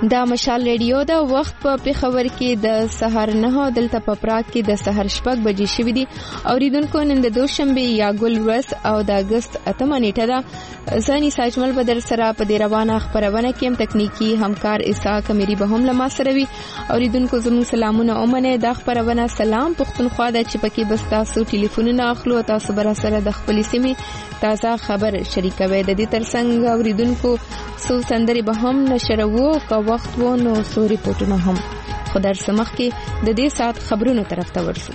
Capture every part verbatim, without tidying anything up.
دا مشال ریډیو د وخت په پیښور کې د سحر نه دلته په پراګ کې د سحر شپږ بجې شوې دي. اوریدونکو نن د دوشنبه یا ګل ورځ او د اگست اتمه نیټه ده. ځاني ساجمل بدر سره په دې روانه خبرونه کې هم تکنیکی همکار اسحاق امیری به هم لمه سره وي. اوریدونکو زموږ سلامونه اومنه د خبرونه سلام پښتونخوا د چپکی بس تاسو ټلیفونونه اخلو تاسو بر سره د خپل سیمې تازه خبر شریکوي. د دې ترڅنګ اوریدونکو سو سندري به هم نشروو کا وخت وو نو سو ریپورتونه هم خدای سمخ کې د دې سات خبرونو طرف ته ورسو.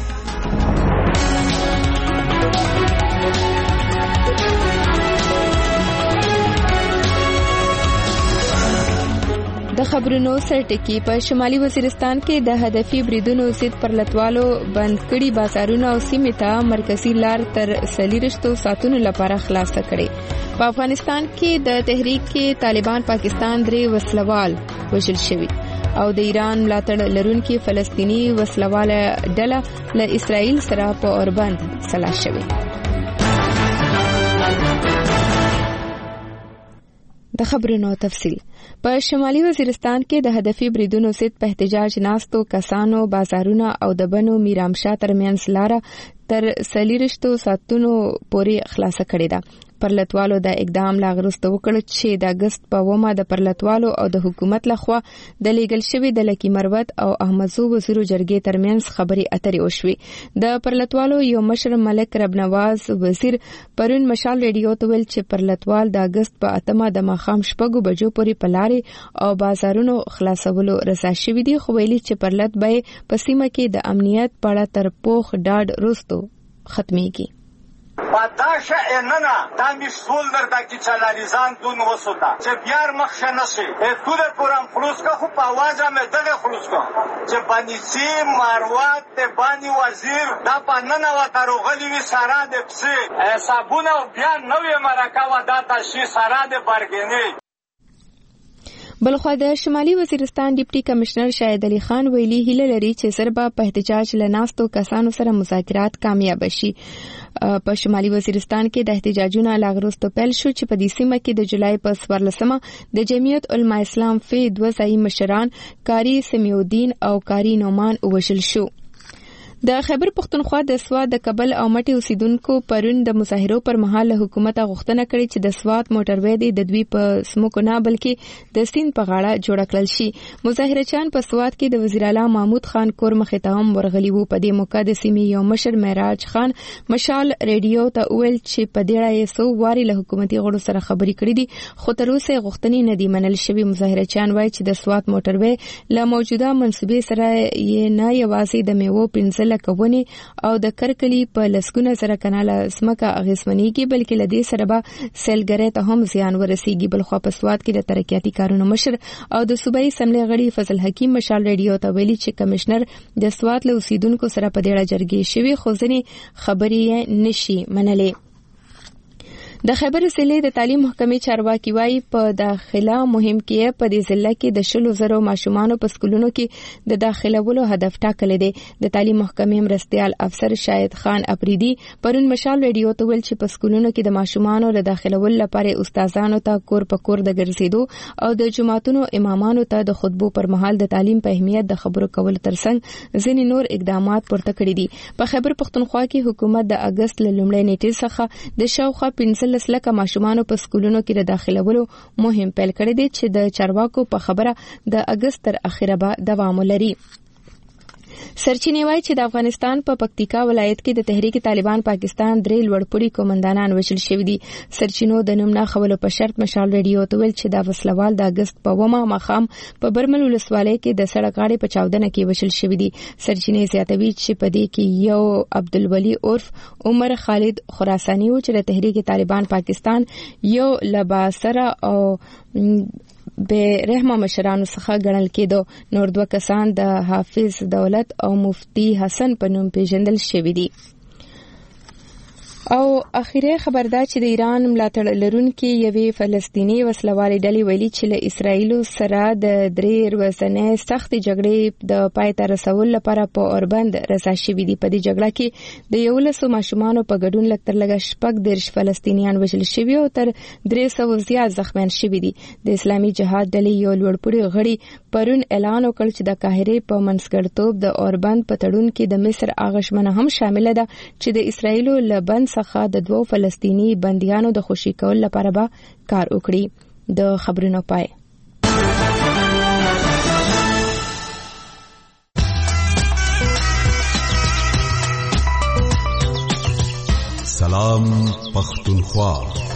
د خبرونو سرټکی په شمالي وزیرستان کې د هدفي بریدونو ضد پرلتوالو بند کړي بازارونه او سیمې ته مرکزی لار تر سلیرشتو ساتونو لپاره خلاصه کړي. په افغانستان کې د تحریک کې طالبان پاکستان درې وسلوال وژل شوي او د ایران ملاتړ لرونکي فلسطینی وسلواله ډله له اسرائیل سره په اوربند سلا شوي. د خبرونو تفصیل په شمالي وزیرستان کې د هدفي بریدونو ضد په احتجاج ناستو کسانو بازارونه او د بنو میرامشاه ترمنځ لار تر سلیرشتو ساتونو پورې خلاصه کړې ده. پرلتوالو د اقدام لاغرسته وکړ چې د اگست په ومه د پرلتوالو او د حکومت لخوا د لیګل شوی د لکی مروت او احمدزو وزیرو جرګې ترمنځ خبري اترې وشوي. د پرلتوالو یو مشر ملک ربنواز وزیر پرون مشال ریډیو ته ویل چې پرلتوال د اگست په اتمه د ماخام شپږو بجو پورې پلارې او بازارونو خلاصولو رضا شوی دي. خو ویلي چې پرلت به په سیمه کې د امنیت پړه تر پوخ ډاډ وروسته ختميږي. پاداشه اننا دا مشغول در دکی چلاریزان دون وسوتا چه بیار مخشه نشی تو در پورم خلوص که خوب آواز همه دقه خلوص که چه بانیسی مروات ده بانی وزیر دا پا ننو تروغلی وی سارا ده پسی سابونه و بیان نوی مرکه و دا تشی سارا ده برگنی. بلخوا د شمالي وزیرستان ډیپټي کمشنر شاهد علي خان ویلي هیله لري چې سربا په احتجاج لناستو کسانو سره مذاکرات کامیاب شي. په شمالي وزیرستان کې د احتجاجونو لاغروستو پیل شو چې په دې سیمه کې د جولای په څوارلسمه د جمعیت علما اسلام فی دوه ځای مشران کاری سمیودین او کاری نومان وشل شو. د خیبر پختونخوا د سواد د کابل او مټي اوسیدونکو پرون د مظاهرو پر مهال حکومت غوښتنه کړې چې د سواد موټروي د دوی په سموکو نه بلکې د سین په غاړه جوړ کړل شي. مظاهرچان په سواد کې د وزیر اعلی محمود خان کور مخې ته هم ورغلي وو. په دې موقع د سیمې یو مشر معراج خان مشال ریډیو ته ویل چې په دې اړه یې سو واري له حکومتي غړو سره خبري کړې دي خو تر اوسه غوښتنې نه دي منل شوی. مظاهرچان وایي چې د سواد موټروي له موجوده منسوبې سره یې نه یوازې د میوو پنځل کوونی او د کرکلی په لسګونه سره کناله سمکه اغیزمنېږي بلکې لدې سره به سیلګری ته هم زیان ورسیږي. بلخوا په سواد کې د ترقیاتي کارونو مشر او د صوبایي اسمبلی غړي فضل حکیم مشال ریډیو ته ویلي چې کمشنر د سواد له اوسیدونکو سره په دې اړه جرګې شوي خو ځینې خبرې نشي منلې. د خیبر ضلع د تعلیم محکمې چارواکي وايي په داخله مهم کې په دې ضلع کې د شلو زرو ماشومانو په سکولونو کې د داخلولو هدف ټاکل دي. د تعلیم محکمې مرستيال افسر شاهد خان اپریدي پرون مشال ریډیو ته ویل چې په سکولونو کې د ماشومانو د داخلولو لپاره استادانو ته کور په کور د ګرځېدو او د جماعتونو امامانو ته د خطبو پر مهال د تعلیم په اهمیت د خبرو کول ترڅنګ ځینې نور اقدامات پورته کړي دي. په خیبر پختونخوا کې حکومت د اگست له لومړۍ نیټې څخه د شاوخوا پنځلس لکه ماشومانو په سکولونو کې د داخلولو مهم پیل کړی دی چې د چارواکو په خبره د اگست تر اخره به دوام لري. سرچینې وایي چې د افغانستان په پکتیکا ولایت کې د تحریک طالبان پاکستان درې لوړپوړي کومندانان وژل شوي دي. سرچینو د نوم نه خولو په شرط مشال ریډیو ته ویل چې دا وسلوال د اگست په ومه مخام په برمل ولسوالۍ کې د سړک غاړې په چاودنه کې وژل شوي دي. سرچینې زیاتوي چې په دې کې یو عبدالولي عرف عمر خالد خراساني و چې د تحریک طالبان پاکستان یو لباسره او به رحمه مشرانو څخه ګڼل کېدو. نور دوه کسان د حافظ دولت او مفتی حسن په نوم پیژندل شوي دي. او اخیری خبر دا چې د ایران ملاتړ لرونکي یوې فلسطینی وسلوالې ډلې ویلي چې له اسرایل سره د درې ورځې سخت جګړې د پای ته رسولو لپاره په اوربند رسا شوې دي. په دې جګړه کې د یولسو ماشومانو په ګډون لږ تر لږه شپږ دېرش فلسطینیان وژل شوي او تر درې سوه زیات زخمیان شوي دي. د اسلامي جهاد ډلې یو لوړپوړي غړي پرون اعلان وکړ چې د قاهرې په منځګړیتوب د اوربند په تړون کې د مصر اغشمنه هم شامل ده چې د اسرایل له بند څخه د دوو فلسطینی بنديانو د خوشي کول لپاره به کار وکړي. د خبرونو پای. سلام پختونخوا.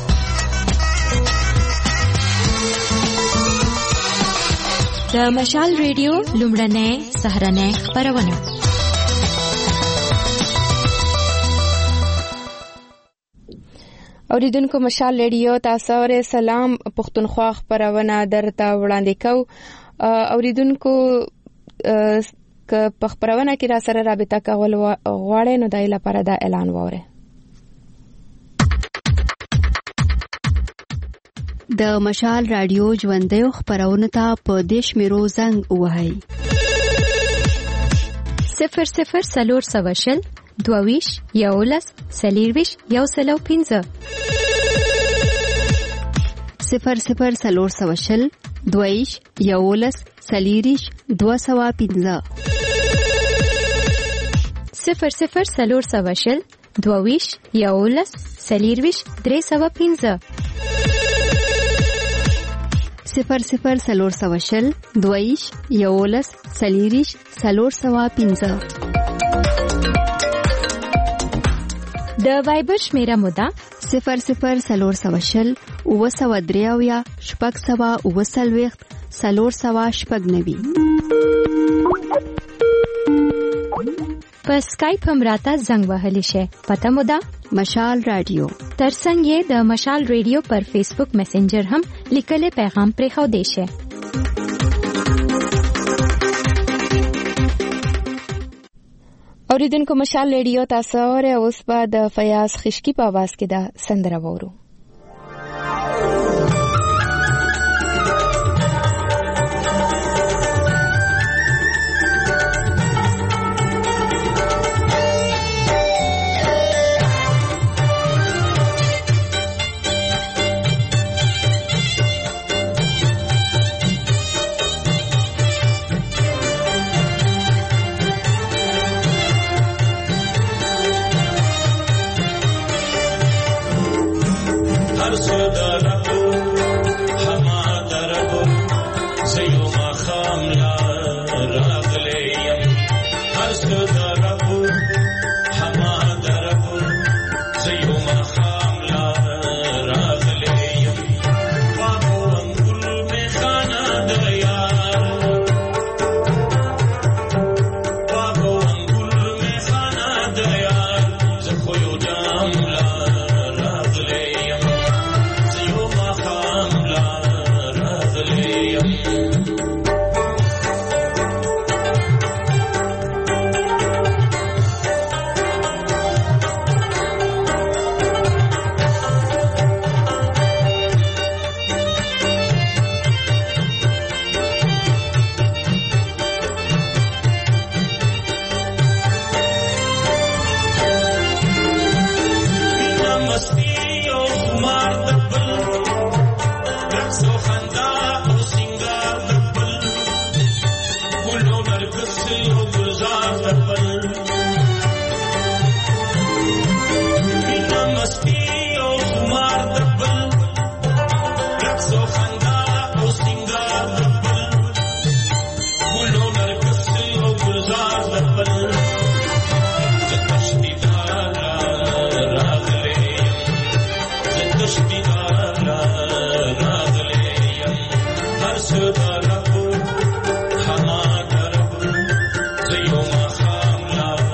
د مشال ریډیو لومړنۍ سهارنۍ خبرونه. اوریدونکو مشال ریډیو تاسو ورې سلام پختونخوا خبرونه درته وړاندې کوو. اوریدونکو ک په خبرونه کې را سره رابطه کول غواړئ نو دای لپاره دا اعلان وره. د مشال رادیو ژوندۍ خبرونه ته په دیش میرو زنګ وهاي صفر صفر سلور سواشل دوویش یولس سلیرویش یو سلو پینزه صفر صفر سلور سواشل دوویش یولس سلیریش دو سوا پینزه صفر صفر سلور سواشل دوویش یولس سلیرویش درې سوا پینزه صفر صفر سلور سواشل دوویش یولس سلیریش سلور سوا پینزه. د وایبر شمیره مودا صفر صفر سلور سواشل اوه سوه دریاویا شپږ سوه اوه څلوېښت څلور سوه شپږ نوي. په سکایپ هم راته زنګ وهلی شي. پته مودا مشال رادیو. ترڅنګ یې د مشال ریډیو پر فیسبوک میسنجر هم لیکلي پیغام پرې خو دی شي. اوریدونکو مشال ریډیو تاسو اورئ. اوس به د فیاض خشکی په आवाज کې دا سندره وورو. Hama darab, zayo ma khamla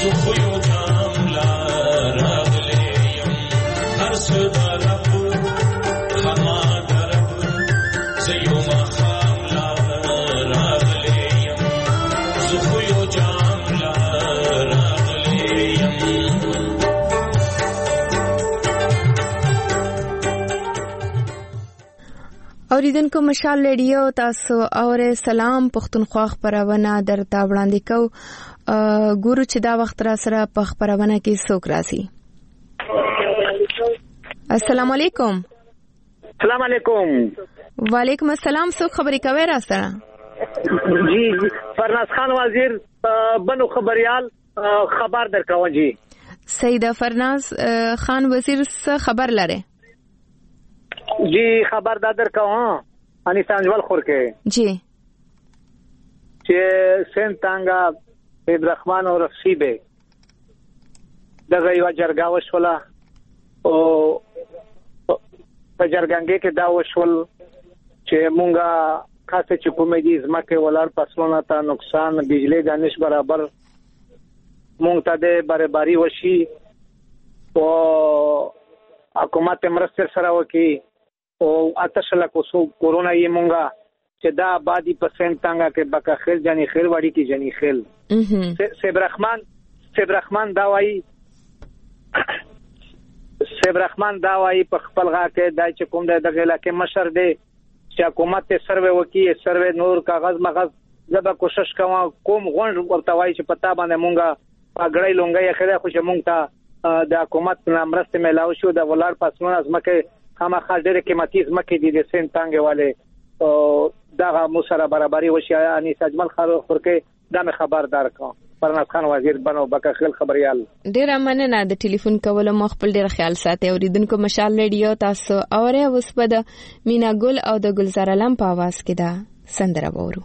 اوریدونکو مشال ریډیو تاسو اوره سلام پښتونخوا خبرونه درته وړاندې کو. ګورو چې دا وخت را سره په خبرونه کې څوک راځي. السلام علیکم. السلام علیکم. وعلیکم السلام. څوک خبرې کوي را سره؟ جی فرناز خان وزیر بنو خبريال خبر درکوم. جی سید فرناز خان وزیر څه خبر لره؟ جی خبر دادر کا ہاں انی سانجوال خور کے جی چې سین تانګه عبدالرحمن او رفسیبه دغه یو جرګه وشوله او په جرګانګه کې دا وشول چې مونږه خاصه چې کومې دي زمکه ولر پسونه ته نقصان بجلی دانش برابر مونږ ته د برابرۍ وشي او حکومت مرسته سره وکي او اتشلا کو سو کورونا یې مونږه چې دا آبادی پرسنټ څنګه کې بکا خیر جنی خیر وړي کې جنی خیر سیب رحمان سیب رحمان دا وایي سیب رحمان دا وایي په خپل غا کې دای چې کوم د دغه علاقې مشر دی چې حکومت ته سروې وکي سروې نور کاغذ مغز زبا کوشش کوم کوم غونډ ورته وایي چې پتا باندې مونږه پګړې لونګي خره خو چې مونږ ته د حکومت نامرسته ملاو شو د ولر پسونه از مکه خامخا ډېر قیمتي زمکه دي د سین تانګه والے او دا مو سره برابرۍ وشي. اني سجمل خور کې دا خبردار کا فرناز خان وزیر بنو بکخل خبريال. ډېر مننه د ټلیفون کولو مخ خپل ډېر خیال ساتي. اوریدونکو مشال ریډیو تاسو اوره اوس په د مینا ګل او د ګلزار علم په आवाज کې دا سندره وورو.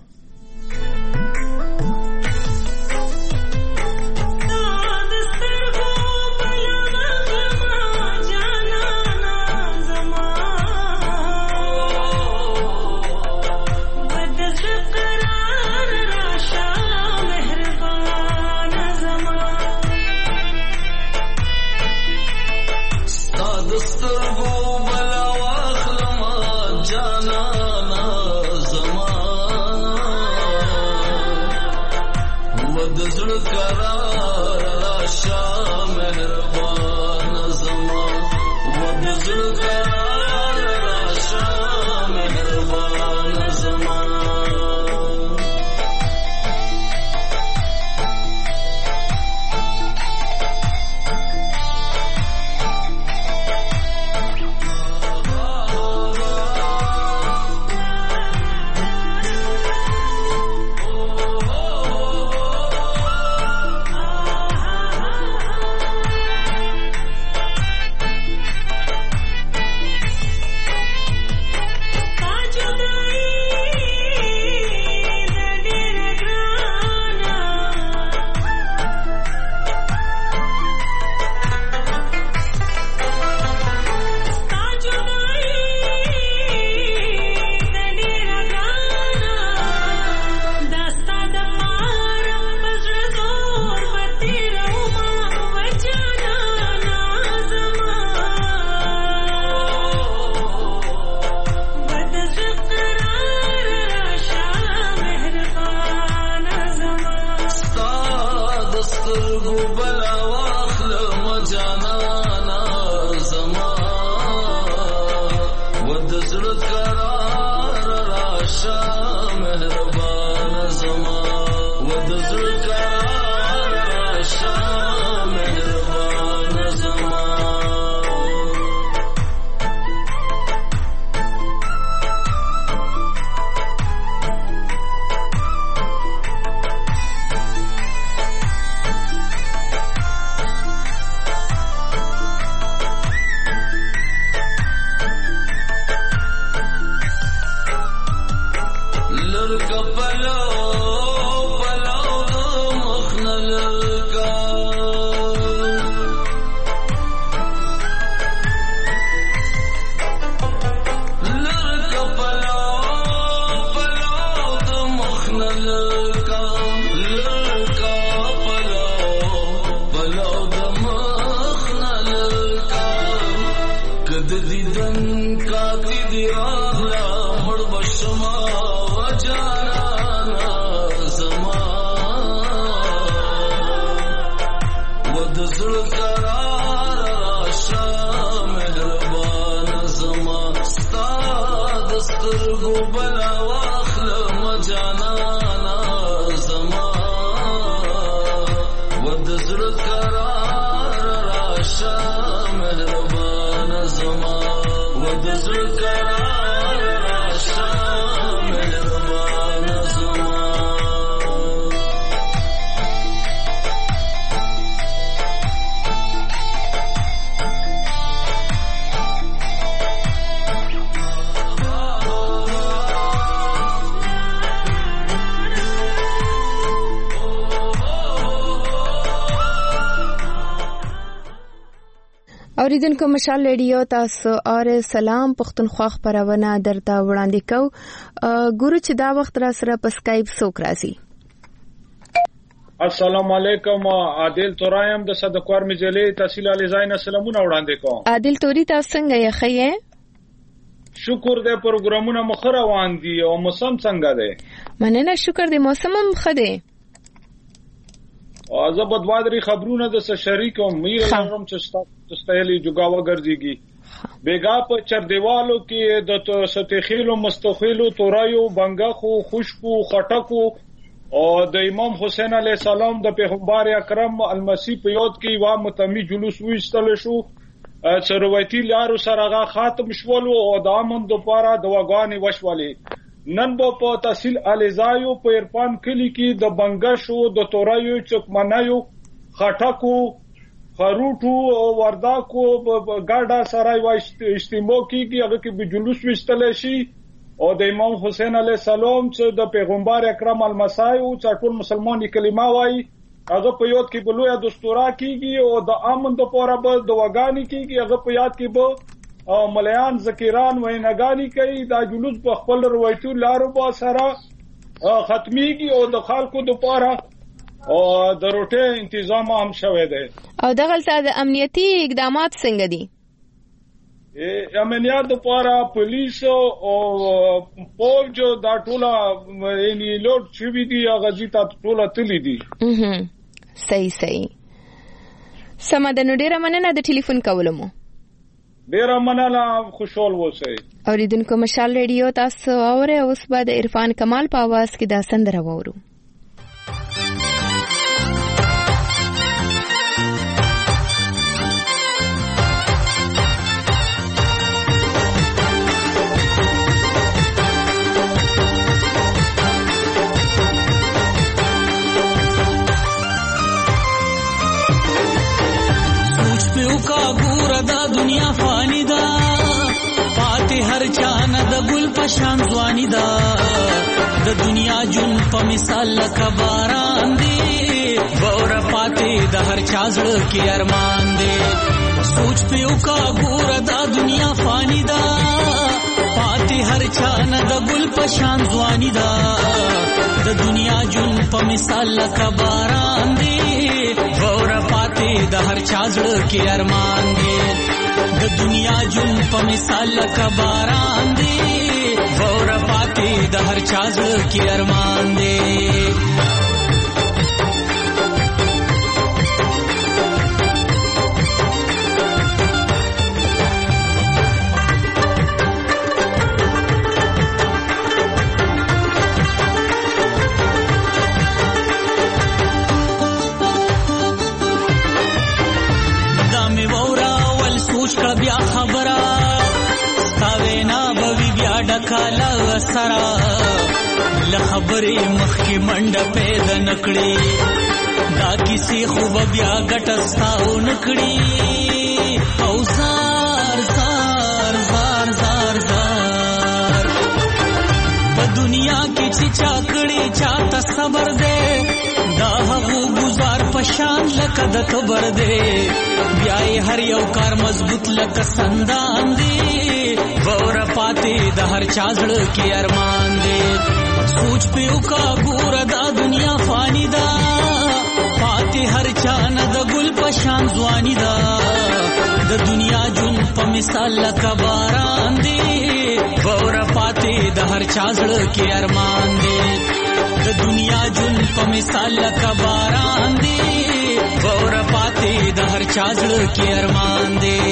زړه قرار راشه مهربان زما ستا د سترګو بلا واخلم جانانا زما و د زړه قرار راشه مهربان زما و د زړه قرار راشه مهربان زما اوریدونکو مشال ریډیو تاسو اور سلام پښتونخوا خبرونه درته وړاندې کو ګورو چې دا وخت را سره په سکایپ څوک راځي. السلام علیکم عادل تورایم د صدقوار مجلې تحصیل علی زاین سلامونه وړاندې کوم. عادل توري تاسو څنګه یې خیه؟ شکر دې پروګرامونه مخ روان دي او موسم څنګه دی؟ مننه شکر دې موسم هم ښه دی. زه په دوادري خبرونه د شریکوم میر لرم چې ستایلی جوګاوا ګرځيږي بیګا په چردیوالو کې د ستخیلو مستخیلو تورایو بنګخو خوشبو خټکو او د امام حسین علی السلام د پیغمبر اکرم المسی په یاد کې وا متمی جلوس وېستل شو چې روایتي لارو سره خاتم شول او د امن د پاره دواګانی وشولې نن په تحصیل الیزایو په ارفان کلی کې د بنګشو د تورایو چکمنایو خټکو خروټو او ورداکو ګاډا سره واجتماع کیږي هغه کې به جلوس وستل شي او د امام حسین علی السلام چې د پیغمبر اکرم المسی او ټول مسلمانې کلمه وایي هغه په یاد کې بلویا دستورا کیږي او د امن د پوره به دواګانی کیږي هغه په یاد کې به او مليان ذکران وینګانی کوي دا جلوس په خپل روایتو لارو با سره ختميږي او د خلکو د پاره او د روټه تنظیم هم شوه دی. او دغه د امنیتي اقدامات څنګه دي؟ امنیت د پاره پولیس او فوج دا ټوله یعنی لوټ شوی دي هغه ځتا ټوله تللی دي. اها صحیح صحیح. سمادنو ډیره مننه د ټلیفون کولو مو. ډیره مننه خوشحال اوسئ. اوریدونکو مشال ریډیو تاسو اوره اوس بعد عرفان کمال په आवाज کې دا سندره وورو. دنیا فانی دا پاتې هر چانه د ګل پشان ځواني دا د دنیا جون په مثال لکه باران دی ور پاتې د هر چا زړه کې ارمان دی سوچ په وکا ګور دا دنیا فانی دا پاتې هر چانه د ګل پشان ځواني دا د دنیا جون په مثال لکه باران دی ور پاتې د هر چا زړه کې ارمان دی د دنیا جون په مثال لکه باران دی ور پاتې د هر چا زړه کې ارمان دی. بیا خبره ستاوینا بوی بیا ډکاله سرا لخبرې مخکې منډه پیدا نکړي دا کیسې خوب بیا ګټستاو نکړي او زار زار زار زار زار په دنیا کې چې چا کړي چاته صبر دې دا هغه گزار پشان لکه د کبر دې بیا هر یو کار مضبوط لکه سندان دی ور پاتې د هر چا زړه کې ارمان دی سوچ په وکا ګور دا دنیا فانی دا پاتې هر چا نه د ګل پشان ځواني دا د دنیا جون په مثال لکه باران دی ور پاتې د هر چا زړه کې ارمان دی د دنیا جون په مثال لکه باران دی ور پاتې د چا زړه کې ارمان دی.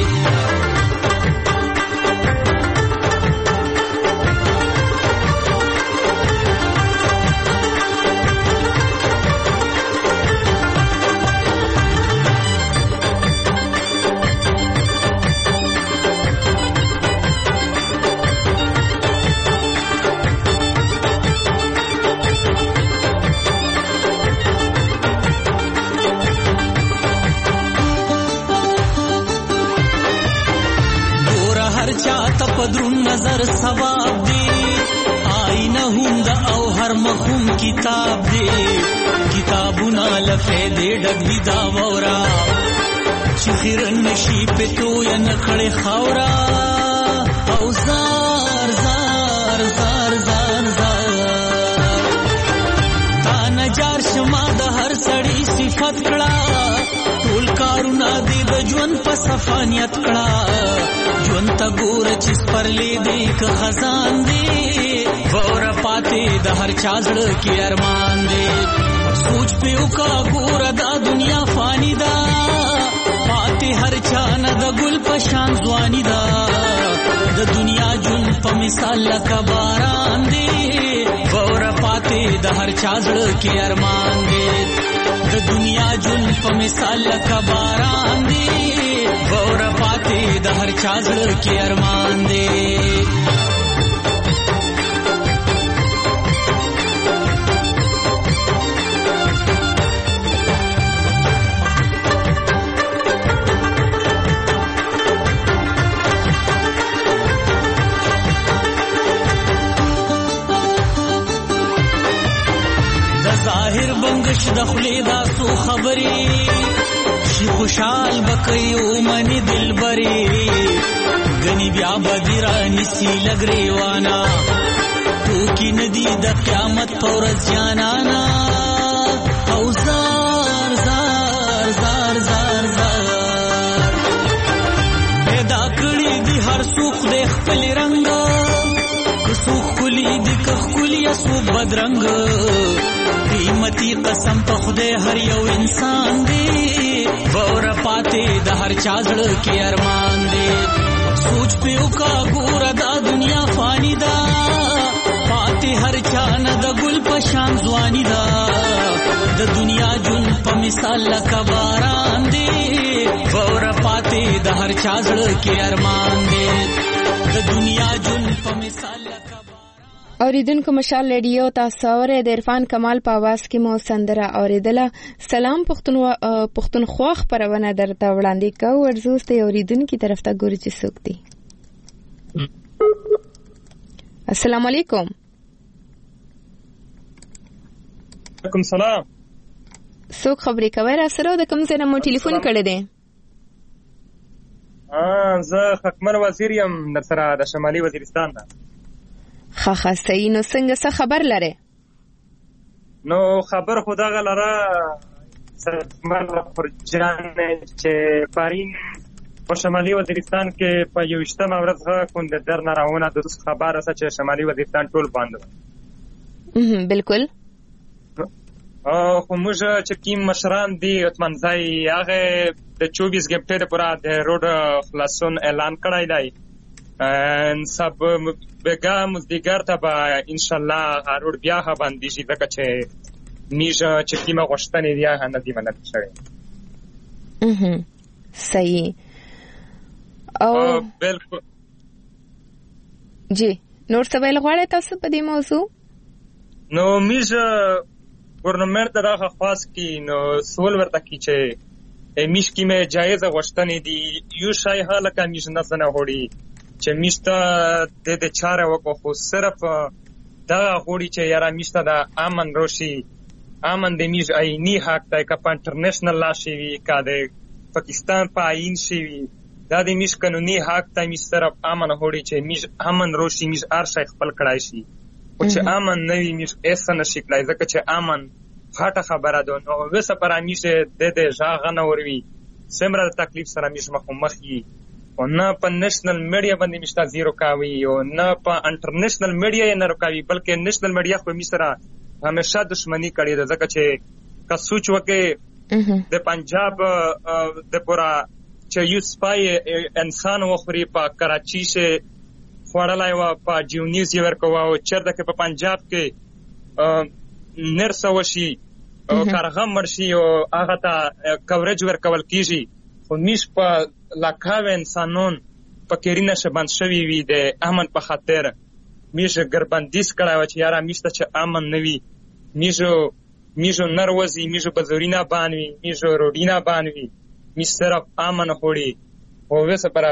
پدرون نظر ثواب دی آئینه هم د او هر مخوم کتاب دی کتابونه لفیدې ډک دي دا وورا چې خیرن نشي پتو یا نکړې خاورا او زار زار زار زار زار تا نجار شما د هر سړی صفت کړه ټول کارونه دې د ژوند په صفانیت کړه ژوند ته ګوره چې سپرلی دی که خزان دی غوره پاتې د هر چا زړه کې ارمان دی سوچ پې وکړه ګوره دا دنیا فانی ده پاتې هر چا نه د ګل په شان ځواني ده د دنیا ژوند په مثال لکه باران دی غوره پاتې د هر چا زړه کې ارمان دی د دنیا ژوند په مثال لکه باران دی غوره پاتې د هر چا زړه کې ارمان دی. ظاهر بنگش د خلی دا سو خبری شي خوشحال بکئی او منی دل بری گنی بیا بدیرا نسی لگریوانا تو کی ندی د قیامت پورز جانانا او زار زار زار زار زار پیدا کړی دی هر سوخ د خپل رنگ سوخ کلی دی که خلی سو بدرنگ قیمتی قسم په خدای هر یو انسان دی غوره پاتې د هر چا زړه کې ارمان دی سوچ په وکړه ګوره دا دنیا فانی ده پاتې هر چا نه د ګل په شان ځواني ده د دنیا ژوند په مثال لکه باران دی غوره پاتې د هر چا زړه کې ارمان دی د دنیا ژوند په مثال لکه اوریدونکو مشال ریډیو تاسو اورئ د عرفان کمال په आवाज کې مو سندره اوریدله. سلام پښتونخوا پښتونخوا خبرونه درته وړاندې کوو ورزوس ته اوریدونکو طرف ته ګوري چې څوک دی. السلام علیکم. وعلیکم سلام. څوک خبرې کوي را سره د کوم ځای نه مو ټلیفون کړی دی؟ اه زه حکمر وزیر یم در سره د شمالي وزیرستان نه. خا خا صحیح. نو څنګه څه خبر لره؟ نو خبر خدا غلره سرمن پرجان چې پارین په شمالي وزیرستان کې په یوشتمه ورځ غوښند درنه راونه د خبره چې شمالي وزیرستان ټول بند و. بالکل. او خو موږ چې کوم مشران دي اتمنځي هغه د چوبیس غنټې لپاره د روډ خلاصون اعلان کړی دی. ان سب بګا مزدګر ته به ان شاء الله روډ بیا باندې شي ځکه چې میشه چې کیمه غوښتنې دی هغه ندی منل شوی. اها صحیح. او بالکل جی نور څه ویل غواړئ تاسو په دې موضوع؟ نو میشه ګورنمنت دغه خاص کی نو سوال ورته کی چې میش کیمه جایز غوښتنې دی یو شای حاله کا میش نه سره هوړي چې میشته د دې چاره وکړو خو صرف دا هوړي چې یاره میشته د امن روشي امن د میش آئینی حق دی که په انټرنیشنل لا شي وي که د پاکستان په آئین شي وي دا د میش قانوني حق دی میش صرف امن هوړي چې میش امن روشي میش هر شی خپل کړای شي خو چې امن نه وي میش ایسه نشي کړای ځکه چې امن غټه خبره ده. نو وسه پر میش د دې ژغ نه وروي سمره تکلیف سره میش مخ مخ یي او نه په نېشنل میډیا باندې مشته زیرو کاوي او نه په انټرنیشنل میډیا یې نه روکاوي بلکې نېشنل میډیا خو می سره همیشه دښمنی کړې ده ځکه چې که سوچ وکړي د پنجاب د پورا چې یو سپای انسان وخوري په کراچي شه خوړلای و په جیونیز یې ورکوه او چېرته کې په پنجاب کې نرسه وشي او کارغه مړ شي او هغه ته کوریج ورکول کېږي خو میش په لاکاوه انسانون په کېرینه شه بند شوي وي د امن په خاطر میش ګربندیز کړی و چې یاره میش ته چې امن نه وي میشو میشو نر وځي میشو بزورینه بان وي میشو روډینه بان وي میش صرف امن خوړي او ویسه پر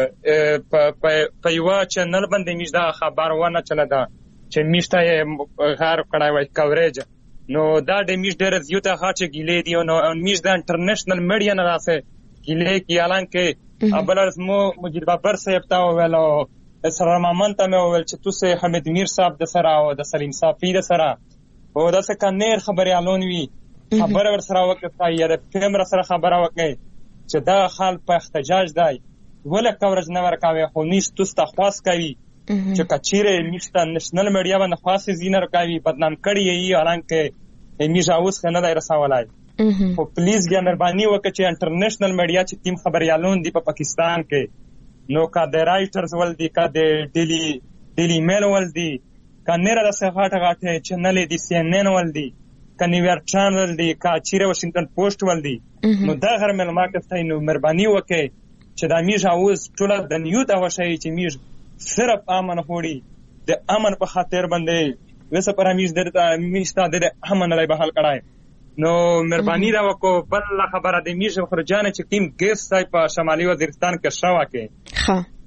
په یوه چینل باندې میش دا خبر ونه چلېده چې میش ته یې غار کړی وای کوریج نو دا د میش ډېره زیاته هاټه ګیلې دي نو میش د انټرنیشنل میډیا نه راسه ګیلې کې اعلان کې ابلرز مو مجید بابر صاحب ته ویلو سره مامن ته مې وویل چې تاسو حمید میر صاحب د سره او د سلیم صافی د سره او داسې کنیر خبرې الون وي خبره ور سره وکړه یا د فلم سره خبره وکړي چې دا حال په احتجاج دی ولې کوریج نه ورکوي خو نیس تاسو ته خواست کوي چې کچیرې میشته نېشنل میډیا باندې خاصه زینه ورکوي بدنام کړي یې اعلان کې میژه اوس نه دی رسولای خو پلیز بیا مهرباني وکړه چې انټرنیشنل میډیا چې تیم خبریالون دی په پاکستان کې نو کا د رائټرز ول دی کا د ډیلی ډیلی میل ول دی کا نه را څه غاټه غاټه چینل دی سی ان ان ول دی کا نیویارک چینل دی کا چیرې واشنگټن پوسټ ول دی نو دا غیر مل مارکټ نو مهرباني وکړه چې دا میژه اوس ټول د نیو دا وشي چې میژ صرف امن هوړي د امن په خاطر باندې وسه پر میژ درته میشته د امن لای بحال کړای نو مهرباني دا وکړو بل خبره د میژ خرجانه چې ټیم ګیس سای په شمالي وزیرستان کې شوا کې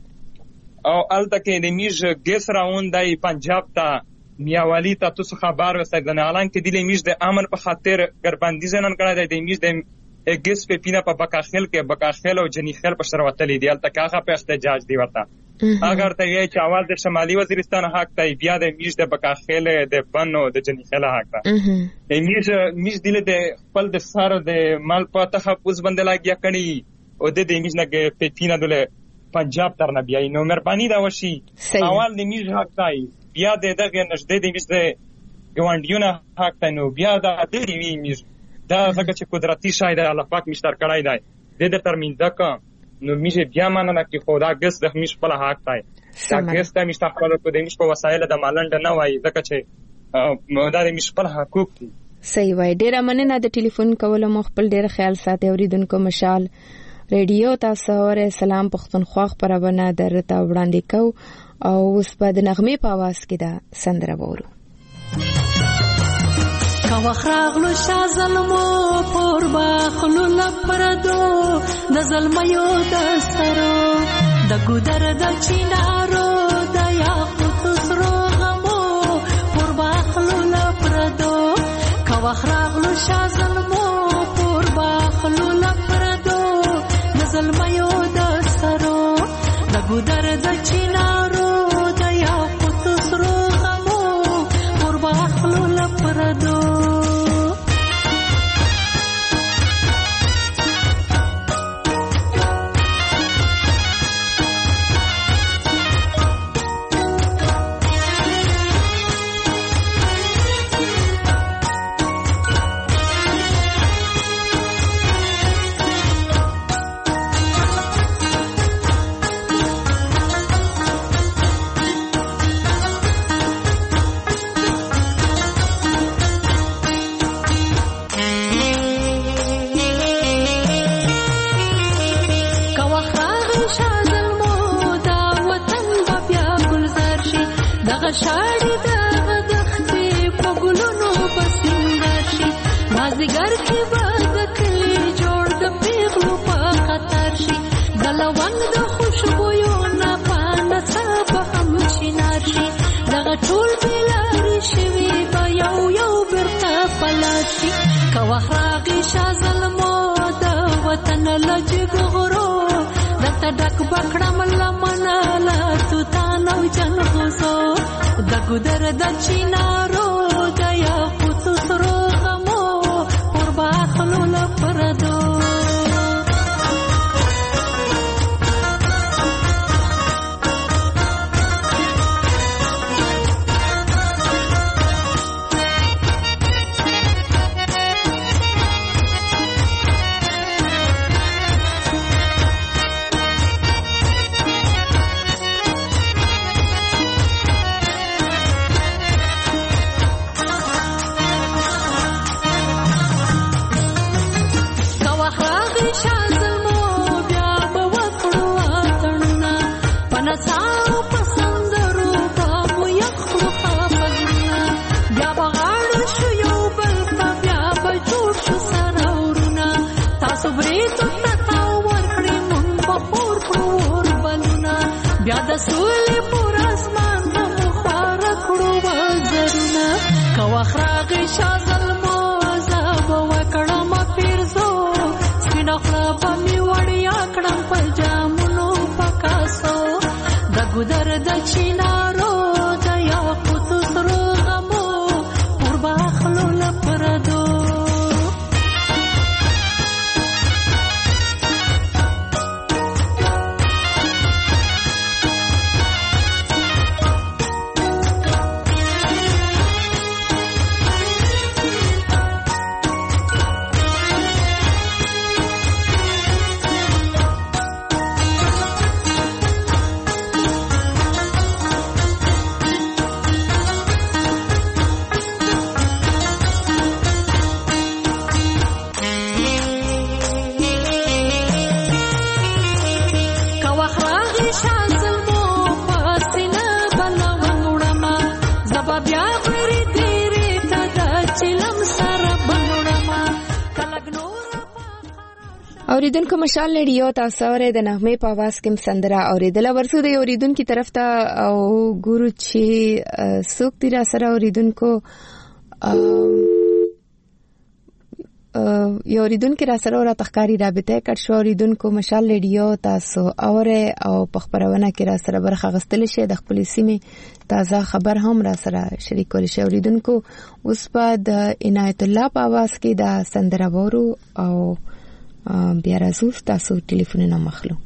ها او الته کې د میژ ګیس راون دی پنجاب ته میاوالی ته تاسو خبر وسه د اعلان کې د میژ د امن په خاطر ګربندي زنن کړای دی د میژ د ګیس په پینا په بکاخیل کې بکاخیل او جنیخیل په شرواتلې دی الته کې هغه په احتجاج دی ورته اگر ته یې چې اول د شمالي وزیرستان حق ته بیا د میژ د بکاخیل د بنو د جنیخیل حق ته د میژ میژ دله د خپل د سار د مال په تخصص باندې لاګیا کړي او د دې میژ نه په پینا دله پنجاب تر نه بیا نو مهرباني دا وشي اول د میژ حق ته بیا د دغه نشته د میژ د ګوندیونه حق ته نو بیا د دې وی میژ دا څنګه چې قدرتي شاید الله پاک مشتر کړای دی د ترمنځ کا نو میشه بیا مانه کې خدا ګس د میش په حق دی دا ګس ته مشتر کولو په دې میش په وسایل د مالند نه وای ځکه چې دا د میش په حقوق دي صحیح وای ډیر مننه د ټلیفون کولو مخ خپل ډیر خیال ساتي اوریدونکو مشال ریډیو تاسو اور سلام پښتونخوا خبرونه درته وړاندې کو او اوس په د نغمه په आवाज کې دا سندره وورو کا وخراغلو شا ظلمو پور باخلو لپردو د ظلمیو د سرو د ګودر د چینارو د یاقوت سرو غمو پور باخلو لپردو کا وخراغلو شا ظلمو پور باخلو لپردو د ظلمیو د سرو د ګودر د چینارو د یاقوت سرو غمو پور باخلو لپردو شاړي د دختې په ګلونو پسندر شي مازدیګر کې به د کلي جوړ د پیغلو په خطر شي د لونګ د خوشبویو نه پاڼه څه به هم چینار شي دغه ټول بېلارې شوي به یو یو بیرته پلار شي که وخت راغی شا ظلمو د وطن له جګغرو درته ډک به کړم لمنه له توتان او جلغوزو د ګودر د چینارو د یاقوتو سرو غمو پور باخلو لپردو وریځو ته تاو ورکړي مونږ به خور کړو اور بلونه بیا د سولې پر اسمان به مو خواره کړو وزرونه که وخت راغی شا ظلمو زه به وکړم پیرزو سپینه خوله به مې وړیا کړم په جامونو په کاسو د ګودر د چینارو د یاقوتو سرو غمو اور به اخلو له پردو اوریدونکو مشال لړیو تاسو اورئ د نغمې په आवाज کې سندره اوریدل ورسو د اوریدونکو طرف ته او ګورو چې څوک دی را سره اوریدونکو یو اوریدونکو را سره را تخکاری رابطه کړ شو اوریدونکو مشال لړیو تاسو اورئ او په خبرونه کې را سره برخه غستل شي د خپل سیمه تازه خبر هم را سره شریکول شي اوریدونکو اوس په د عنایت الله په आवाज کې دا سندره وورو او بیا راځو تاسو ټلیفونونه مخلو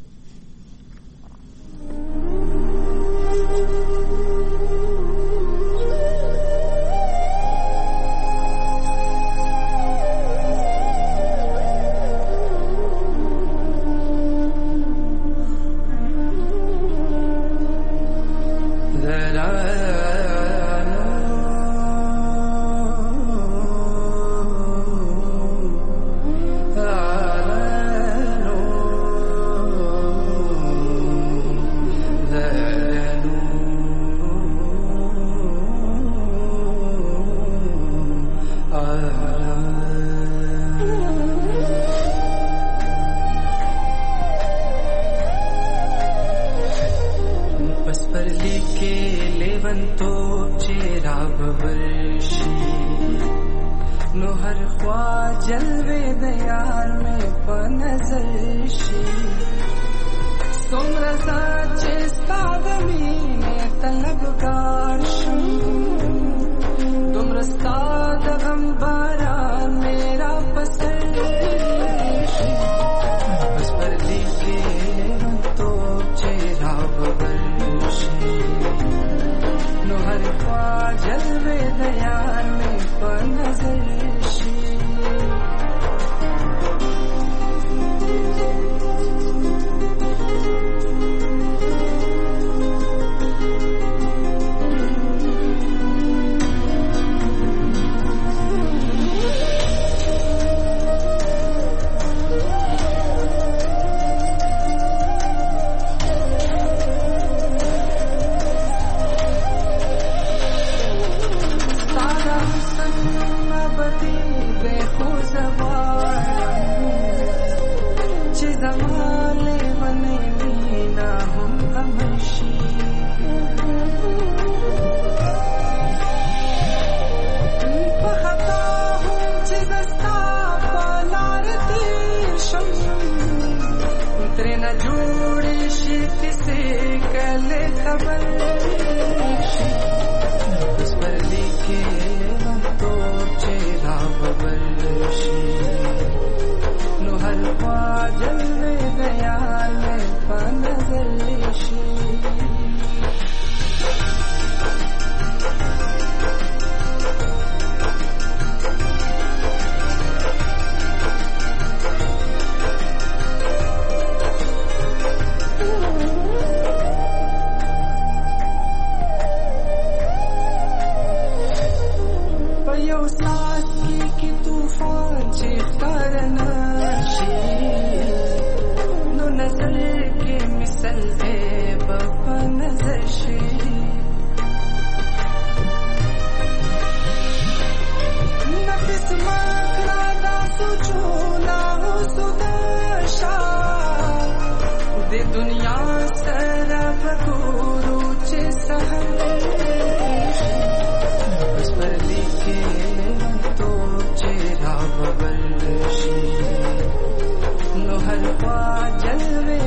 नजर के मिसल है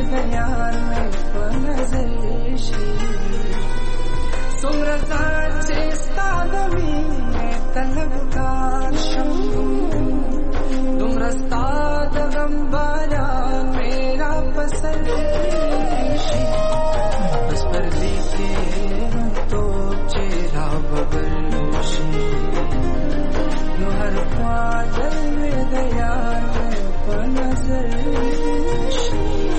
دیار میں نظر شي څومره ځان چې ستا د مینې طلبګار شم دومره ستا د غم باران مې راپسر شي بس پردې کې توپ چې راوبل شي نو هر خوا دل مې د یار مې په نظر شي.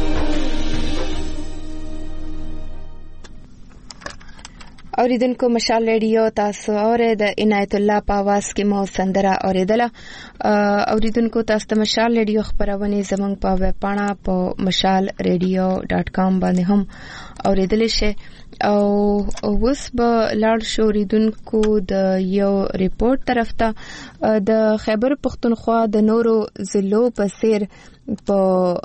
اوریدونکو مشال ریډیو تاسو اورئ د عنایت الله په आवाज کې مو سندره اوریدله. اوریدونکو تاسو ته مشال ریډیو خبرونه زموږ په ویب پاڼه په مشال ریډیو ډاٹ کام باندې هم اوریدل شي او اوس به لاړ شو اوریدونکو د یو ریپورت طرف ته. د خیبر پختونخوا د نورو ضلعو په څیر په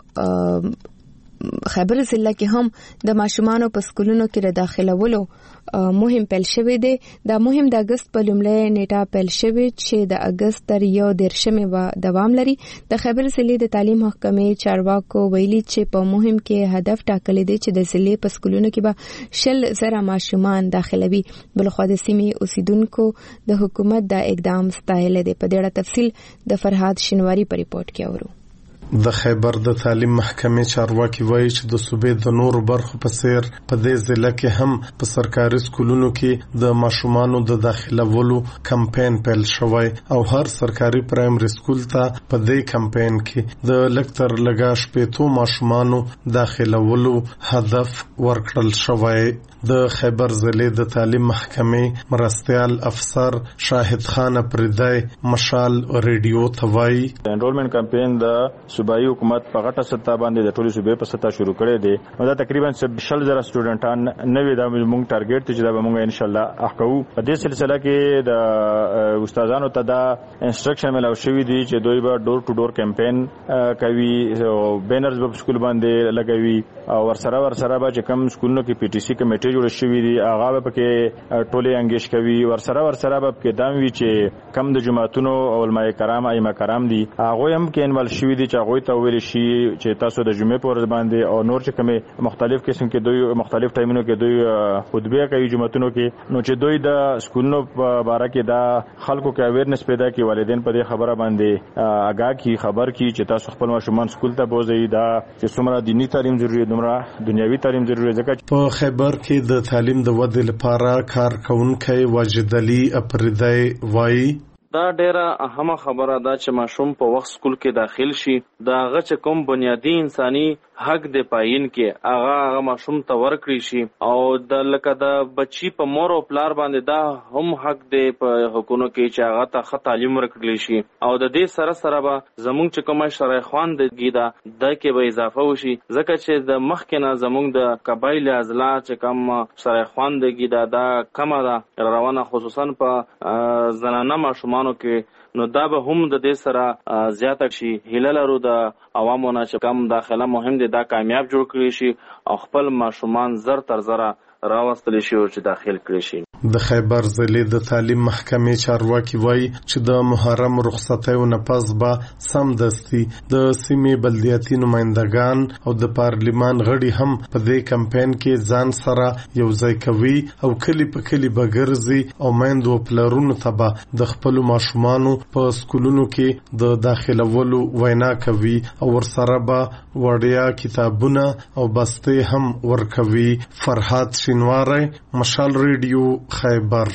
خیبر ضلع کې هم د ماشومانو په سکولونو کې د داخلولو مهم پیل شوی دی. دا مهم د اگست په لومړۍ نیټه پیل شوی چې د اگست تر یو دیرشمې به دوام لري. د خیبر ضلع د تعلیم محکمې چارواکو ویلي چې په مهم کې هدف ټاکلی دی چې د ضلع په سکولونو کې به شل زره ماشومان داخلوي. بلخوا د سیمې اوسیدونکو د حکومت دا اقدام ستایلی دی. په دې اړه تفصیل د فرهاد شینواری په ریپورت کې اورو. د خیبر د تعلیم محکمې چارواکي وایي چې د صوبې د نورو برخو په څیر په دې ضلع کې هم په سرکاري سکولونو کې د ماشومانو د داخلولو کمپاین پیل شوی او هر سرکاري پرایمري سکول ته په دې کمپاین کې د لکتر لګا شپېتو ماشومانو داخلولو هدف ورکړل شوی. د خیبر ضلع د تعلیم محکمې مرستيال افسر شاهد خان پردای مشال ریډیو توای انرولمنت کمپاین د صوبایي حکومت په غټه سطح باندې د ټولو صوبې په سطح شروع کړي دي. نو دا تقریبا شل زره سټوډنټان نوې د موږ ټارګټ ته چې دا موږ ان شاء الله احکو. په دې سلسله کې د استادانو ته دا انسټرکشن ملو شوی دی چې دوی به ډور ټو ډور کمپاین کوي او بینرز په سکول باندې لګوي او ورسره ورسره به چې کم سکولونو کې پی ټی سی کمیټه جوړ شوی دی هغه به کې ټولې انګیج کوي. ورسره ورسره به کې دام وی چې کم د جماعتونو او علماء کرام ائمه کرام دي هغه هم کې انوال شوی دی چې هغه ته ویل شي چې تاسو د جمعې پر ورځ باندې او نور چې کومه مختلف قسم کې دوی مختلف ټایمونو کې دوی خطبه کوي جمعتونو کې نو چې دوی د سکولونو په اړه کې دا خلکو کې اویرنس پیدا کوي والدین په دې خبره باندې آگاه کی خبر کی چې تاسو خپل ماشومان سکول ته بوزي دا چې څومره دینی تعلیم ضروري دومره دنیوي تعلیم ضروري ځکه په خیبر کې د تعلیم د ودې لپاره کارکونکي واجد علي اپردای وای دا ډیره اهمه خبره ده چې ماشوم په وخت سکول کې داخل شي. دا هغه چې کوم بنیادی انساني حق دی پاین کې هغه هغه ماشوم ته ورکړي شي او د لکه د بچی په مور او پلار باندې دا هم حق دی په حکومت کې چې هغه ته ښه تعلیم ورکړي شي او د دې سره سره به زمونږ چې کومه شرعي خواندګي ده د کې به اضافه وشي ځکه چې د مخکې نه زمونږ د قبایل اضلاع چې کوم شرعي خواندګي ده دا کمه ده روانه خصوصا په زنانه ماشومانو کې نو دا به هم د دې سره زیاته شي. هیله لرو د عوامو نه چې کم داخله مهم دي دا کامیاب جوړ کړي شي او خپل ماشومان زر تر زره راوستل شي او چې داخل کړي شي. د خیبر ضلع د تعلیم محکمې چارواکي وایي چې د محرم رخصتیو نه پس به سمدستي د سیمې بلدیاتي نمائندگان او د پارلیمان غړي هم په دې کمپاین کې ځان سره یو ځای کوي او کلی په کلی به ګرځي او میندو پلرونو ته به د خپل ماشومانو په سکولونو کې د داخلولو وینا کوي او ورسره به وړیا کتابونه او بسته هم ورکوي. فرهاد شینواری مشال ریډیو خیبر.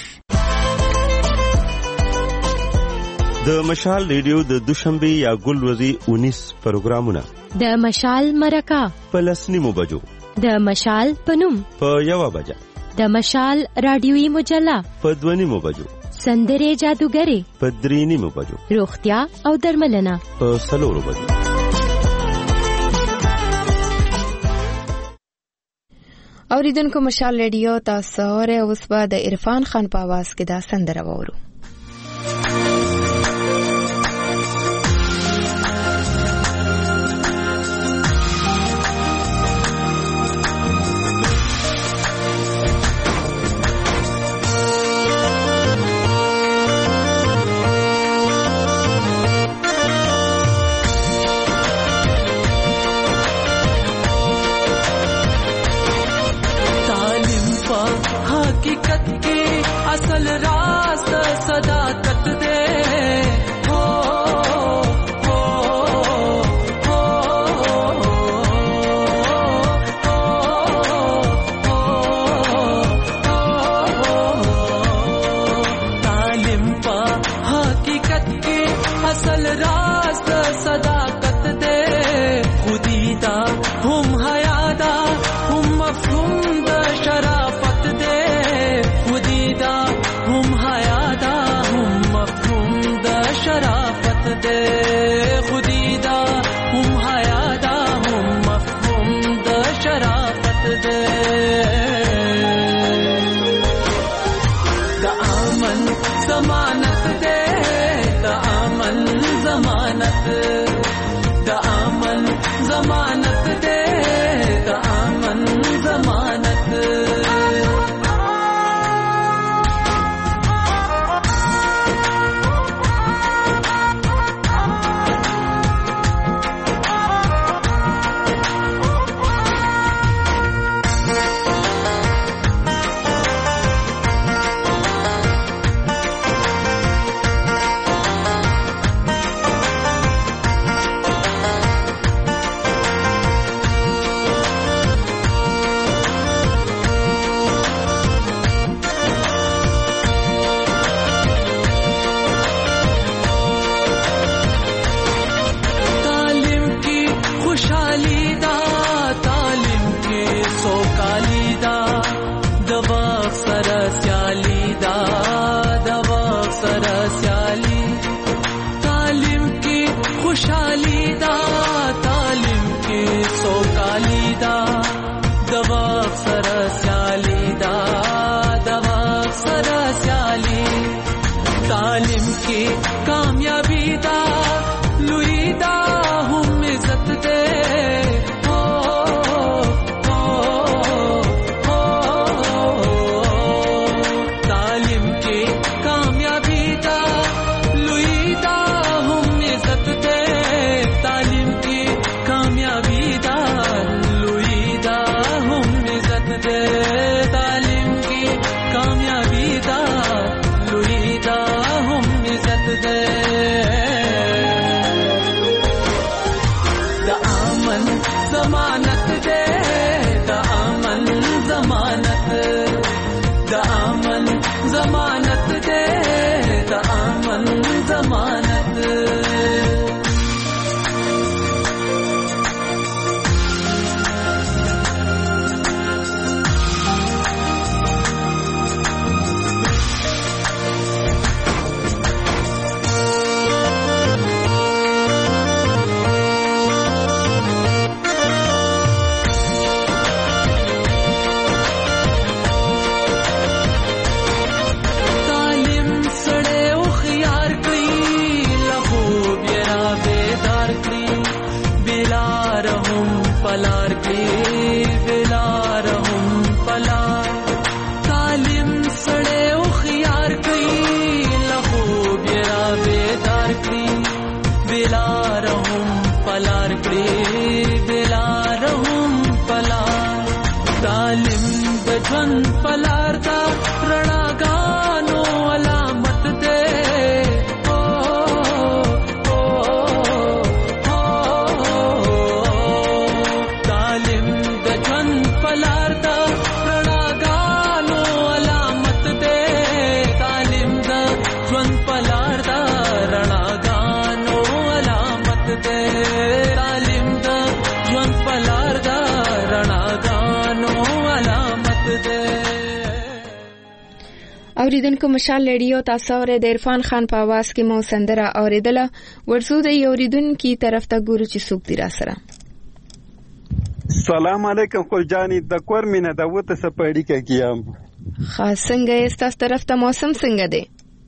د مشال ریډیو د دوشنبه یا ګل ورځې انیس پروګرامونه د مشال مرکه په لسنیمو بجو د مشال پنوم په یو بجه د مشال رادیوي مجله په دونیمو بجو سندره جادوګری په درینیمو بجو روغتیا او درملنه په سلورو بجو. اوریدونکو مشال ریډیو تاسو اورئ اوس به د عرفان خان په आवाज کې دا سندره وورو. ضمانت دے دا امن ضمانت اوریدونکو مشال ریډیو تاسو ور د عرفان خان په आवाज کې مو سندره اوریدله ورسو د اوریدونکو طرف ته ګورو چې څوک دی را سره. سلام علیکم خپل جانی د کور مینه د وته سپړی کې کیام خاص څنګه تاسو طرف ته موسم څنګه دی؟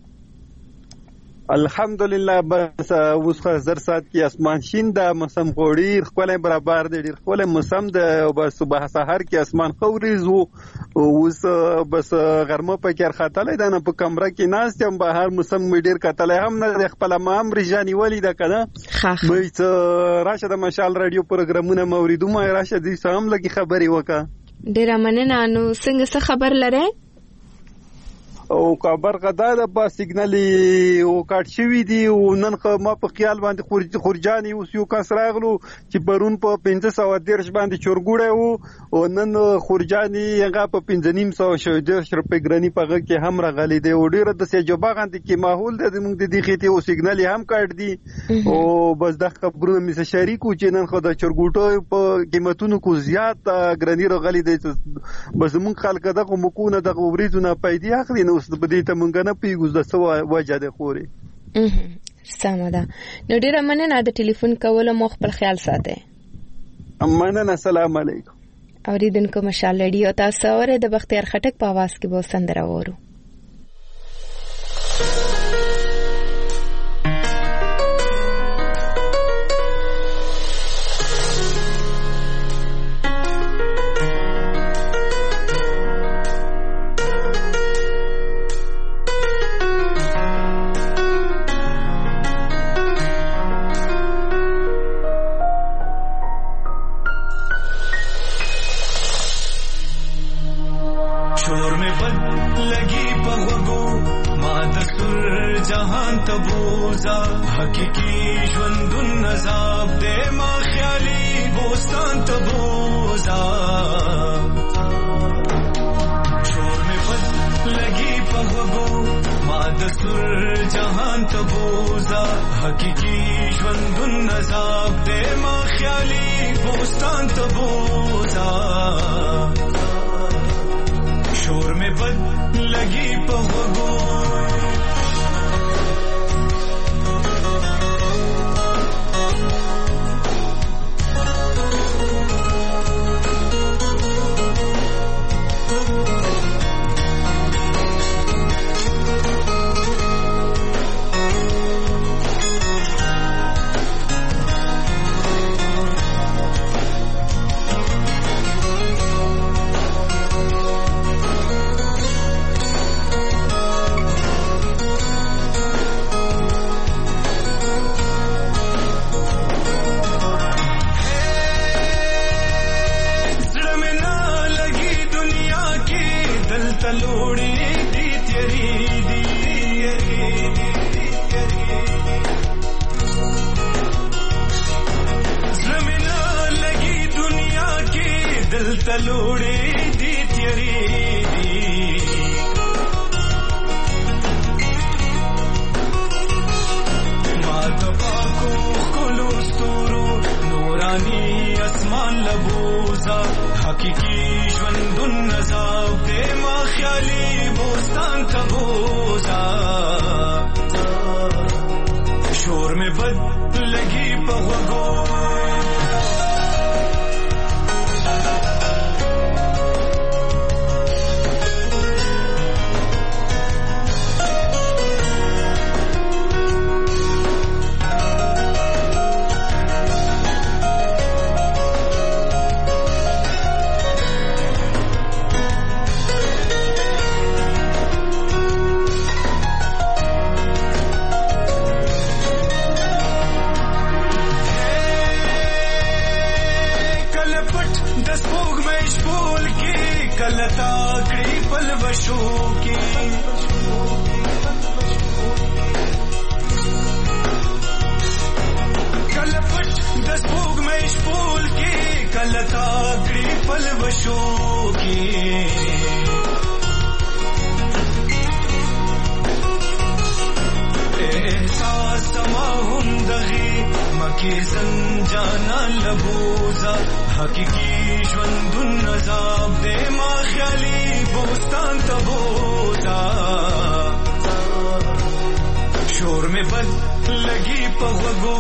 الحمدلله بس اوس خو زر سات کې اسمان شین د موسم غوړی خپل برابر دی خپل موسم د بس صبح سحر کې اسمان خوريز وو اوس بس غرمه په کې خاتله ده نه په کمره کې ناس ته بهر موسم ډیر کتل هم نه خپل مام رجانی ولی ده کنه مې راشه د مشال رادیو پروګرامونه موریدو ما راشه دې سلام لګي خبري وکا ډیر مننه نو څنګه څه خبر لره او خبر غدا د با سیګنالي او کاټ شوی دی او نن خو ما په خیال باندې خورج خورجاني اوس یو کس راغلو چې پرون په پنځه سوه درش باندې چورګوړې وو او نن خورجاني هغه په پنځه نیم سوه شو درش روپې ګرانی په کې هم راغلي دی او ډیره د سجبا غاندې کې ماحول د موږ د دې خېته او سیګنالي هم کاټ دی او بس د خبرونه مې شریکو چې نن خو د چورګوټو په قیمتونو کو زیات ګرانی راغلي دی بس موږ خلک دغه مکونه دغه ورېزونه پیدا اخلي اوس په دې ته مونږ نه پیګوز د سو وجه ده خوري سمه ده نو ډیره مننه د ټلیفون کول مو خپل خیال ساته مننه السلام علیکم اوریدونکو مشال ریډیو تاسو اوره د بختیار خټک په आवाज کې به سندره وورو جهان ته بوزا حقيقي ژوندون نزاب دې ما خیالي بوستان ته بوزا شور می بد لګي په وګو ما د سر جهان ته بوزا حقيقي ژوندون نزاب دې ما خیالي بوستان ته بوزا شور می بد لګي په وګو تلوڑی دی تیری مات پاکو کلو ستورو نورانی اسمان لبوزا حقیقی ژوندون نزاب دې ما خیالي بوستان ته بوزا شور میں بد لگی په وګو کلتا کړي پل بشو کې کله پټ د سپوږ مې شپول کې کلتا کړي پل بشو کې احساس سما هم دغي مکی زن جانا لبوزا حقیقی ژوندون نزاب دې ما خیالي بوستان ته بوزا شور میں بد لگی په وګو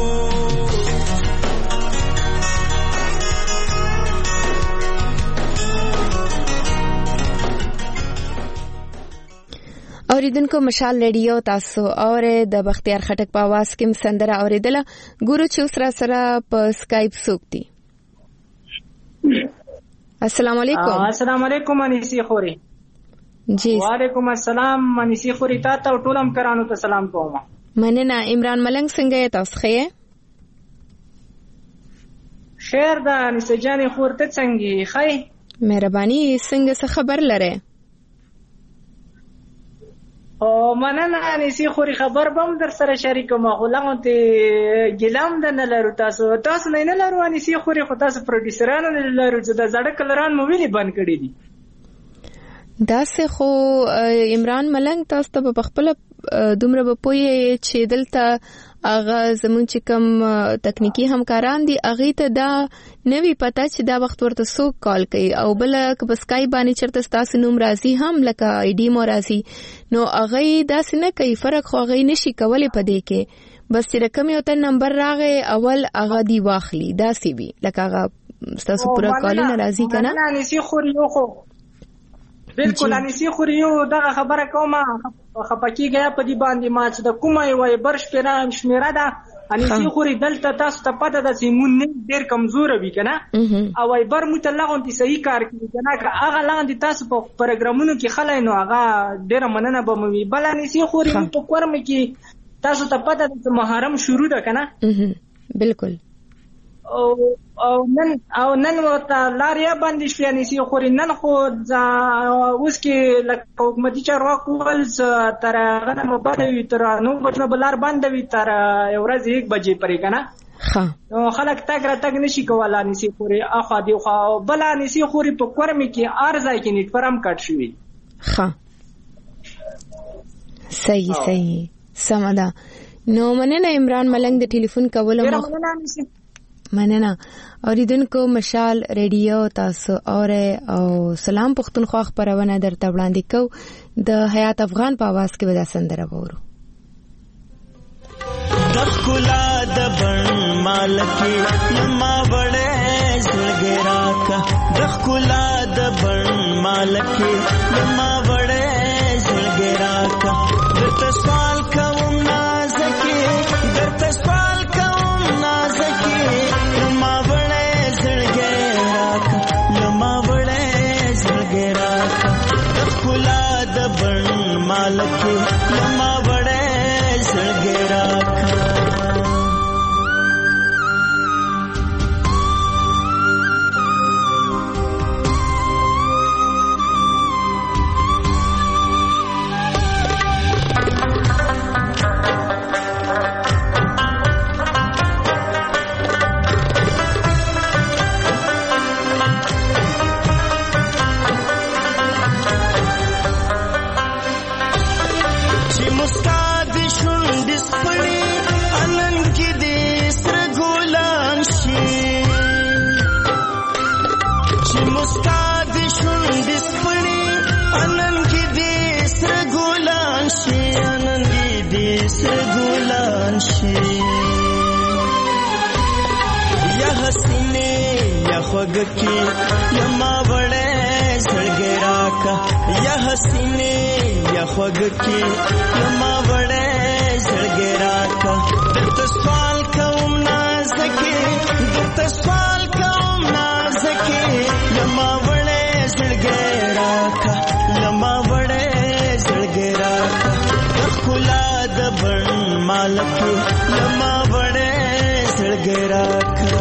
اوریدونکو مشال ریډیو تاسو اور د بختیار خټک په आवाज کې سندره اوریدله ګورو چې سره سره په سکایپ سوکتي السلام علیکم السلام علیکم انیسی خوري جی وعلیکم السلام انیسی خوري تاسو ټول هم کرانو ته سلام کوم مننه عمران ملنګ څنګه تاسو ښه خیر ده انیسی جانې خور ته څنګه ښه مهرباني څنګه څه خبر لره او مننه انیسی خوري خبر بم در سره شریکم غلام ته ګلام د نه لرو تاسو تاسو نه نه لرو انیسی خوري خو تاسو پروډوسرانو نه لرو چې د زړه کلران مو ویلي بند کړی دي دا څه خو عمران ملنګ تاسو ته په خپل دومره به پوي چې دلته اغه زمون چې کوم تکنیکی همکاران دي اغه ته دا نوی پتا چې دا وخت ورته سو کال کوي او بل ک بسکای باندې چرته تاسو نوم راځي هم لکه آی ډی مو راځي نو اغه دا څنګه کوي فرق خو اغه نشي کولای پدې کې بس چې رقم یو ته نمبر راغی اول اغه دی واخلي دا سی وی لکه اغه تاسو پورا کال نه راځي کنه نه نسی خوريو خو بالکل انیسی خوريو دا خبره کومه خپکی غیا په دی باندې ما چې د کومه وای برش پیرام شمیره ده انیسی خوري دلته تاسو ته پته ده چې مون نه ډیر کمزور وي کنه او وای بر متلغون دي صحیح کار کوي کنه هغه لاندې تاسو په پروګرامونو کې خلای نو هغه ډیر مننه به مو بل انیسی خوري په کورم کې تاسو ته پته ده چې محرم شروع ده کنه بالکل او او نن او نن ورته لاریا باندې شپې انسی خوري نن خو اوس کې لکه حکومتي چارواکو ول تر غنه مبادوي تر نو بچنه بلار باندې وي تر ورځ یک بجې پرې کنه ها نو خلک تګ را تګ نشي کولای انسی خوري اخا دی خو بل انسی خوري په کورمي کې ارزای کې نیټ فرام کټ شوی ها صحیح صحیح سمدا نو مننه عمران ملنګ د ټلیفون کولو مننه اوریدونکو مشال ریډیو تاسو اوره او سلام پښتونخوا خبرونه درته وړاندې کو د حیات افغان په आवाज کې ودا سندره وورو دخلا د بن مالکی لما وړې زړګرا کا دخلا د بن مالکی لما وړې زړګرا کا درته سوال کوم نازکی درته سوال کوم نازکی لما وړې زړګرا کا لما وړې زړګرا کا دخلا د بن مالکی لما وړې زړګرا کا خوږکی لما وړې زړګرا کا یا حسینه یا خوږکی لما وړې زړګرا کا درته سوال کوم نازکی درته سوال کوم نازکی لما وړې زړګرا کا لما وړې زړګرا کا خلا د بن مالک لما وړې زړګرا کا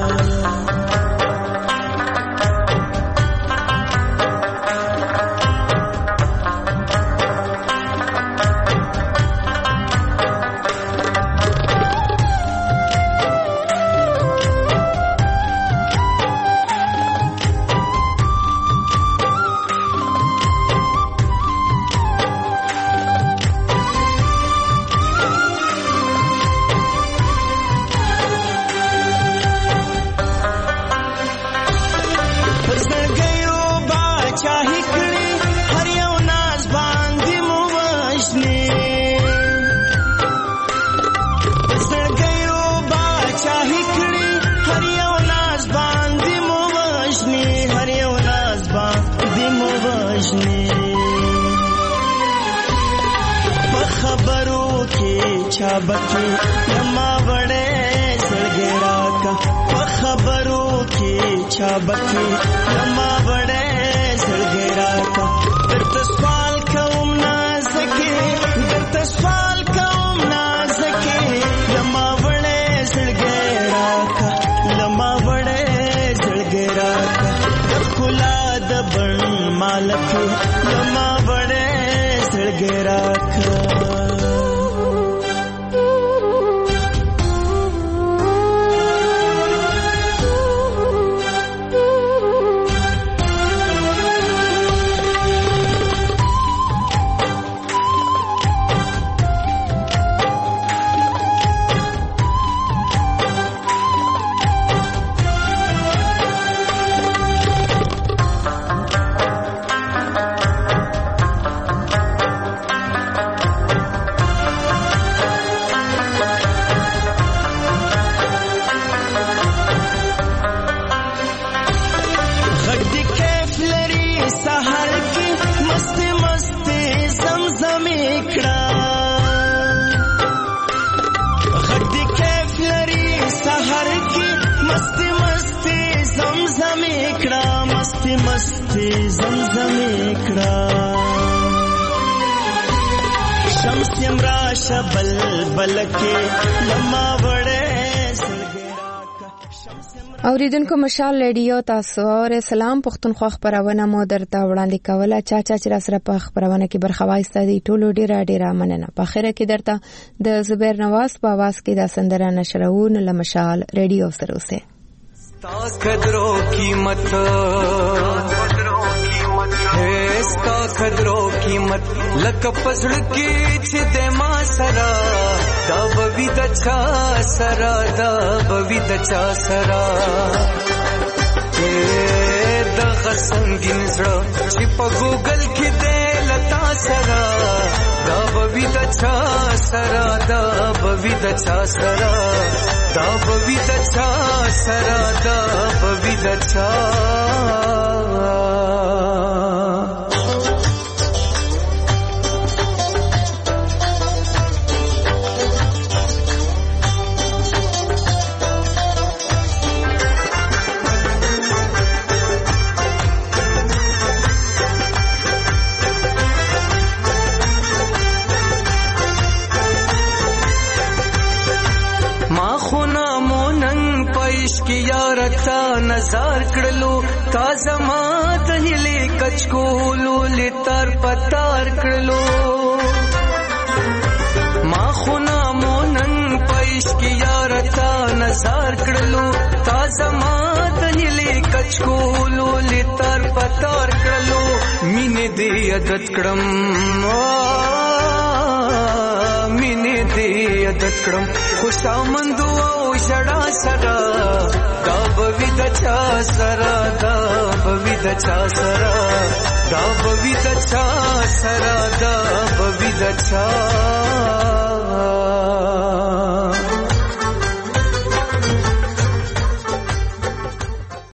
बकी लम्मा वड़े सड़गेरा का खबरों की छाबकी लम्मा वड़े सड़गेरा का दर्द सवाल कौम ना सके दर्द सवाल कौम ना सके लम्मा वड़े सड़गेरा का लम्मा वड़े सड़गेरा का खुला दबन मालक लम्मा वड़े सड़गेरा का मस्ती जमजम इकड़ा शम्सियम राशा बल बल के लम्मा बड़े اوریدونکو مشال رادیو تاسو اور سلام پښتونخوا خبرونه مو درته وړاندې کوله چا چا چې را سره په خبرونه کې برخه واخیسته دي ټولو ډیره ډیره مننه. په اخره کې درته د زبیر نواز په आवाज کې د سندره نشرون له مشال رادیو سره اوسه. ستا قدرو قیمت ہے ستا قدرو قیمت لکه پسړ کې چې د ما سره دا بوي د چا سره دا بوي د چا سره د غسنګین زړه چې په ګوګل کې د لتا سره دا بوي د چا سره دا بوي د چا سره دا بوي د چا سره دا بوي د چا یارتا نظر کړلو تا زما د هلي کچکولو لتر پتار کړلو ما خنا مونن پېش کی یارتا نظر کړلو تا زما د هلي کچکولو لتر پتار کړلو مینه دې عادت کړم مینه دې عادت کړم خوشامند او شړا سره دا بوي د چا سره دا بوي د چا سره دا بوي د چا سره دا بوي د چا